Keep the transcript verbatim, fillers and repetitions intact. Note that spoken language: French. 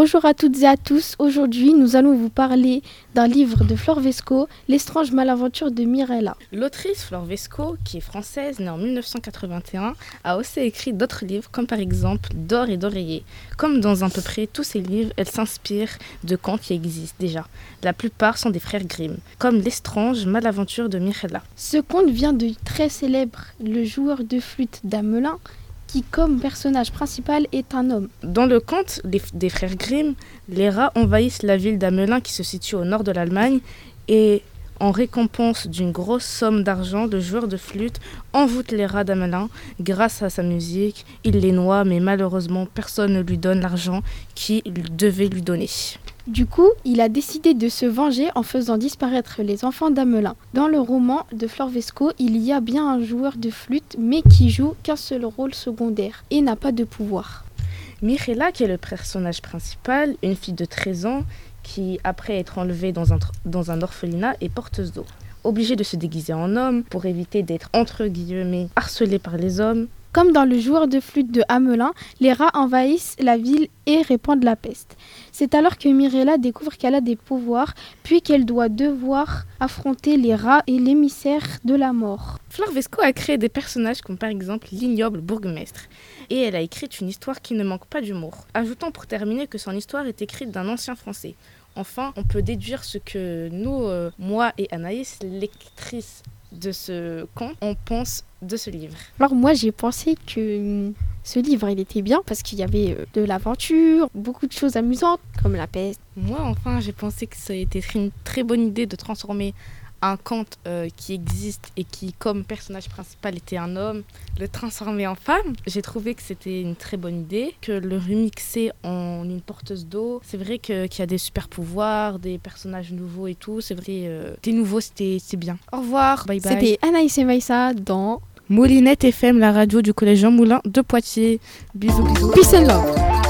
Bonjour à toutes et à tous. Aujourd'hui, nous allons vous parler d'un livre de Flore Vesco, L'étrange malaventure de Mirella. L'autrice Flore Vesco, qui est française, née en mille neuf cent quatre-vingt-un, a aussi écrit d'autres livres, comme par exemple D'or et d'oreiller. Comme dans à peu près tous ses livres, elle s'inspire de contes qui existent déjà. La plupart sont des frères Grimm, comme L'étrange malaventure de Mirella. Ce conte vient du très célèbre Le joueur de flûte d'Amelin, qui comme personnage principal est un homme. Dans le conte les, des frères Grimm, les rats envahissent la ville d'Amelin qui se situe au nord de l'Allemagne et en récompense d'une grosse somme d'argent, le joueur de flûte envoûte les rats d'Amelin grâce à sa musique. Il les noie mais malheureusement personne ne lui donne l'argent qu'il devait lui donner. Du coup, il a décidé de se venger en faisant disparaître les enfants d'Amelin. Dans le roman de Flore Vesco, il y a bien un joueur de flûte, mais qui joue qu'un seul rôle secondaire et n'a pas de pouvoir. Mirella, qui est le personnage principal, une fille de treize ans, qui, après être enlevée dans un, dans un orphelinat, est porteuse d'eau. Obligée de se déguiser en homme pour éviter d'être, entre guillemets, harcelée par les hommes. Comme dans le joueur de flûte de Amelin, les rats envahissent la ville et répandent la peste. C'est alors que Mirella découvre qu'elle a des pouvoirs, puis qu'elle doit devoir affronter les rats et l'émissaire de la mort. Flore Vesco a créé des personnages comme par exemple l'ignoble bourgmestre. Et elle a écrit une histoire qui ne manque pas d'humour. Ajoutons pour terminer que son histoire est écrite d'un ancien français. Enfin, on peut déduire ce que nous, euh, moi et Anaïs, lectrices de ce conte, on pense de ce livre. Alors moi j'ai pensé que ce livre il était bien parce qu'il y avait de l'aventure, beaucoup de choses amusantes comme la peste. Moi enfin j'ai pensé que ça a été une très bonne idée de transformer un conte euh, qui existe et qui comme personnage principal était un homme, le transformer en femme. J'ai trouvé que c'était une très bonne idée, que le remixer en une porteuse d'eau. C'est vrai que, qu'il y a des super pouvoirs, des personnages nouveaux et tout. C'est vrai, euh, des nouveaux c'était, c'est bien. Au revoir, bye bye. C'était Anaïs et Maïssa dans Moulinette F M, la radio du collège Jean Moulin de Poitiers. Bisous bisous. Peace and love.